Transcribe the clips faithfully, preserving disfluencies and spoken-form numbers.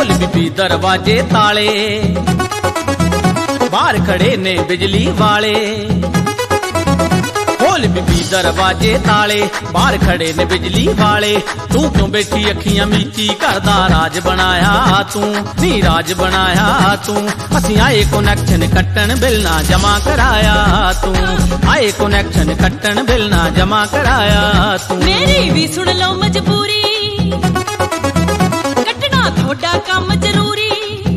खोल बीबी दरवाजे ताले, बाहर खड़े ने बिजली वाले। खोल बीबी दरवाजे ताले, बाहर खड़े ने बिजली वाले। तू क्यों बैठी अखियां मीची, घर दा राज बनाया तू, नी राज बनाया तू। असीं आए कनैक्शन कट्टन, बिल ना जमा कराया तू, आए कनैक्शन कट्टन, बिल ना जमा कराया तू। मेरी भी सुन लो मजबूरी, कट्टना थोड़ा काम जरूरी।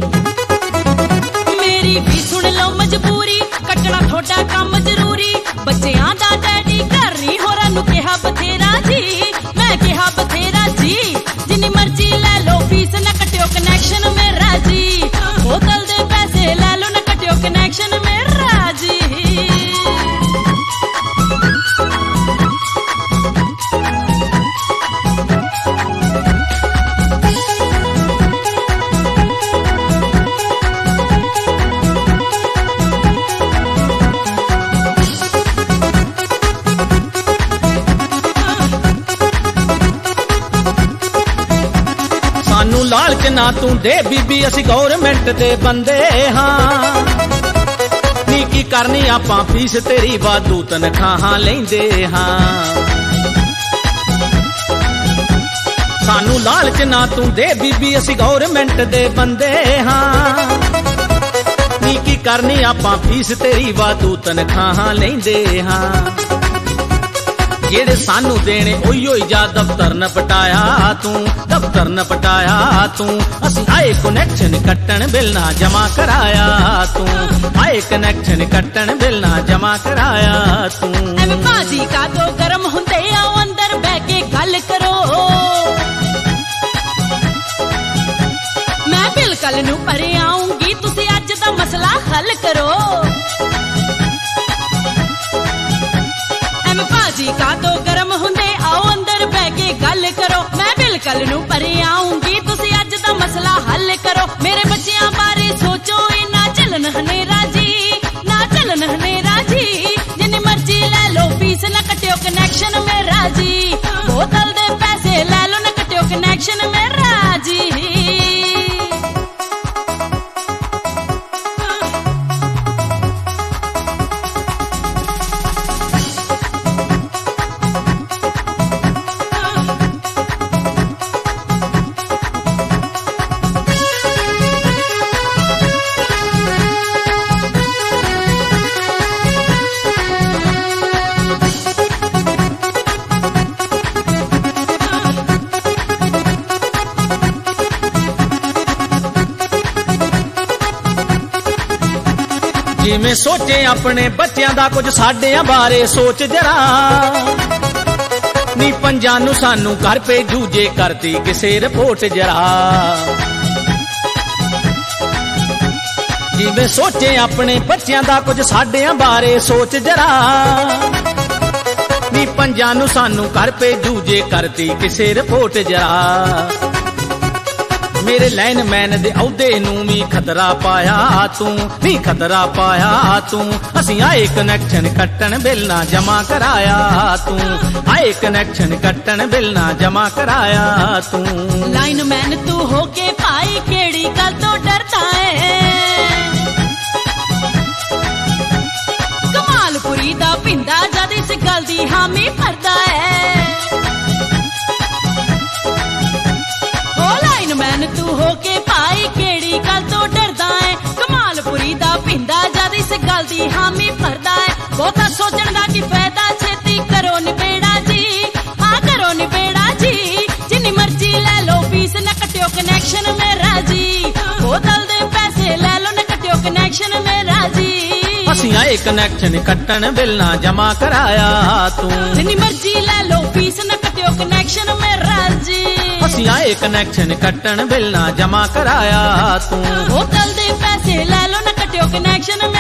मेरी भी सुन लो मजबूरी, कट्टना थोड़ा काम जरूरी। बच्चियां दा डैडी घर नहीं होरां नूं कहा बथेरा जी, मैं कहा बथेरा जी। जिन्नी मर्जी ले लो फीस, ना कट्टियो कनैक्शन मेरा जी। बोतल दे पैसे ले लो, ना कट्टियो कनैक्शन मेरा जी। सानू लालच ना तू दे बीबी, असी गौरमेंट दे बंदे हाँ। नी की करनी आपां फीस तेरी, वाधू तनखाहां लैंदे हाँ। सानू लालच ना तू दे बीबी, असी गौरमेंट दे बंदे हाँ। नी की करनी आपां फीस तेरी, वाधू तनखाहां लैंदे हाँ। जेड़े सानू देने ओही होई जा, दफ्तर न पटाया तू, दफ्तर न पटाया तू। असीं आए कनैक्शन कट्टन, बिल ना जमा कराया तू, आए कनैक्शन कट्टन, बिल ना जमा कराया तू। एवें बाजी का तो गरम हुंदे आओ, अंदर बह के गल करो। मैं बिल कल नूं भरे आऊंगी, तुसीं अज दा मसला हल करो। बाजी का तो गरम हुंदे आओ, अंदर बह के गल करो। मैं बिल कल नूं भरे आऊंगी, तुसीं अज दा मसला हल करो। मेरे बच्चियां बारे सोचो, ना चलन हनेरा जी, ना चलन हनेरा जी। जिन्नी मर्जी ले लो फीस, ना कट्टियो कनैक्शन मेरा जी। बोतल दे पैसे ले लो, ना कट्टियो कनैक्शन मेरा जी। जिवें सोचे अपने बच्चों दा, कुछ साडियां बारे सोच जरा। नी पंजां नूं सानू घर भेजू, जे करती किसे रिपोर्ट जरा। जिवें सोचे अपने बच्चों दा, कुछ साडियां बारे सोच जरा। नी पंजां नूं सानू घर भेजू, जे करती किसे रिपोर्ट जरा। मेरे लाइनमैन दे औहदे नूं भी खतरा पाया तू, नी खतरा पाया तू। असीं आए कनैक्शन कट्टन, बिल ना जमा कराया तू, आए कनैक्शन कट्टन, बिल ना जमा कराया तू। लाइनमैन तू होके भाई, केड़ी गल तो डरदा है। कमालपुरी दा पिंदा, जद इस गल दी हामी भरदा है। लाइनमैन तू होके भाई, केड़ी गल तो डरदा है। कमालपुरी दा पिंदा, जद इस गल दी हामी भरदा है। बहुता सोचण दा की फायदा, छेती करो निबेड़ा जी, हाँ करो निबेड़ा जी। जिन्नी मर्जी ले लो फीस, ना कट्टियो कनैक्शन मेरा जी। बोतल दे पैसे ले लो, ना कट्टियो कनैक्शन मेरा जी। असीं आए कनैक्शन कट्टन, बिल ना जमा कराया तू। जिन्नी मर्जी ले लो फीस, ना कट्टियो कनैक्शन मेरा जी। असीं आए कनैक्शन कट्टन, बिल ना जमा कराया तू। बोतल दे पैसे ले लो, ना कट्टियो कनैक्शन।